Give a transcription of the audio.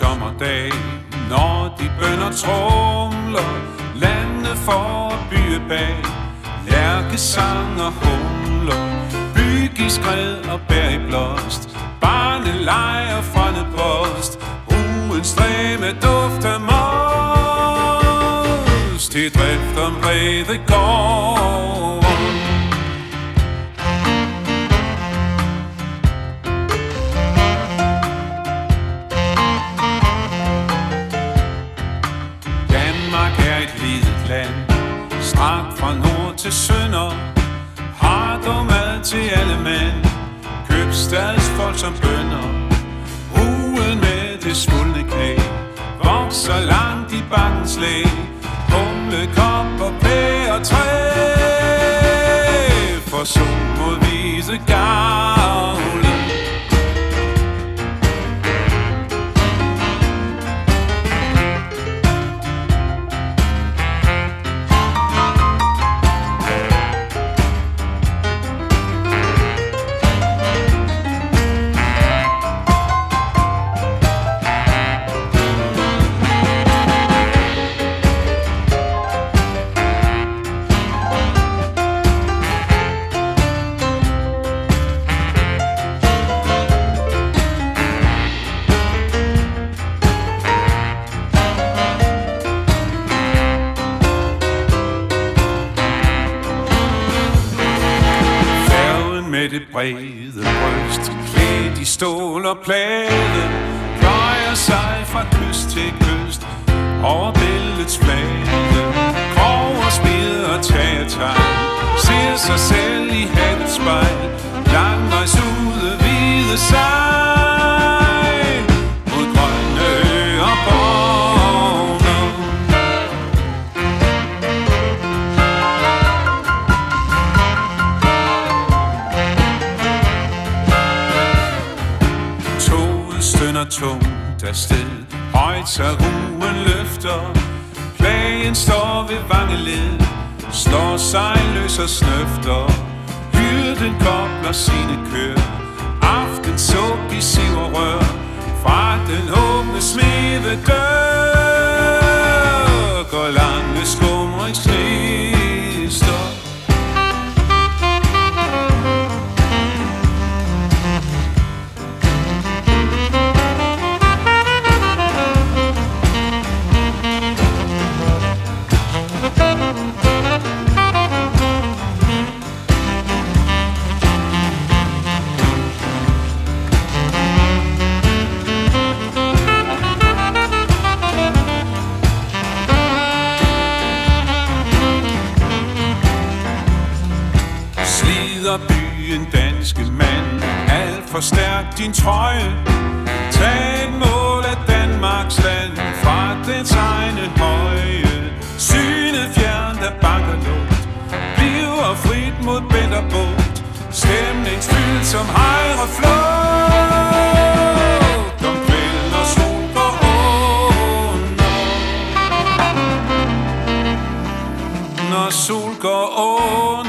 sommerdag, når de bønner tromler, landet for at bye bag, lærkesang og humler, byg i skred og bær i blåst, barnelejr fra en post, ugens stræme duft af most, til drift om brede gård. Strakt fra nord til sønder, har dog mad til alle mænd, købstadsfolk som bønder, ruen med det svulne knæ, vokser langt i bakkens læ, humle, kop og pæ og træ, for sol mod hvide gavle. Med det brede bryst, klædt i stål og plade, pløjer sig fra kyst til kyst, over bæltets flade. Krog og spid og tagetegn, ser sig selv i havets spejl, langvejs ude hvide sejl, mod grønne øer borgner. Stønner tungt afsted, højt så ruen løfter, plagen står ved vangeled, slår sig løs og snøfter, hyrden kobler sine køer, aften suk i siv og rør, fra den åbne smede dør, går lange skumringsklister. Byen danske mand, alt for stærk din trøje. Tag et mål af Danmarks land, fra dens egne høje. Synet fjernt af bankerlugt, bliver frit mod bænd og bugt. Stemningsfyldt som hejre flugt, om kvæld og sol går under. Når sol går under.